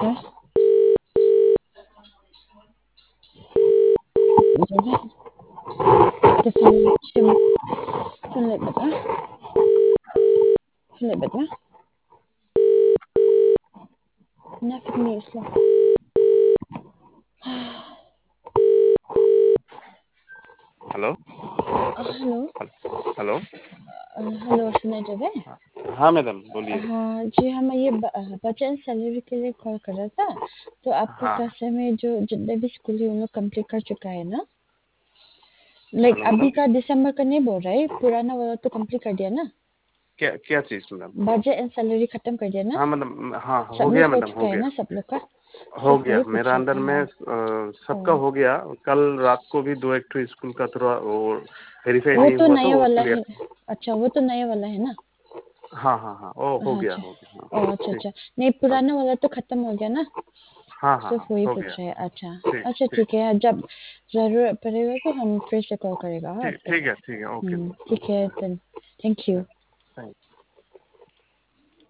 है। तो सुन ले बेटा, सुन ले बेटा, ना फिर नहीं इसलिए। Hello hello. हेलो। हेलो, सुनाई दे रहा है? हाँ मैडम बोलिए। हाँ जी, हम ये बचत सैलरी के लिए कॉल कर रहा था। तो आपका हाँ क्लास में जो जितने भी स्कूल है उन लोग कंप्लीट कर चुका है ना? लाइक हेलो अभी मैडम, का दिसंबर का नहीं बोल रहा है, पुराना वाला तो कंप्लीट कर दिया ना? क्या क्या चीज़ मैडम? बजट एंड सैलरी खत्म कर दिया ना? हाँ मैडम, हाँ हो गया सबमिट हो मैडम, चुका हो है गया। ना सब लोग का? हो सिर्फ गया वही पूछ मेरा रहा अंदर था। में हाँ। सबका ओ, हो गया। कल रात को भी दो एक ठो स्कूल का थोड़ा वो वेरीफाई वो नहीं तो हुआ नया तो वाला है। क्लियर। अच्छा, वो तो नया वाला है ना? हाँ हाँ हाँ, ओ हो हाँ गया अच्छा। हो गया, ओ हाँ अच्छा ठीक। अच्छा, नहीं हाँ पुराना वाला तो खत्म हो गया ना? हाँ हाँ हाँ, सिर्फ वही हो गया। पूछ रहे हैं। अच्छा। ठीक अच्छा ठीक ठीक है, जब जरूरत पड़ेगा तो हम फिर से कॉल करेगा हाँ ठीक, आपको। ठीक है ठीक है, ओके। ठीक है, थैंक यू। थैंक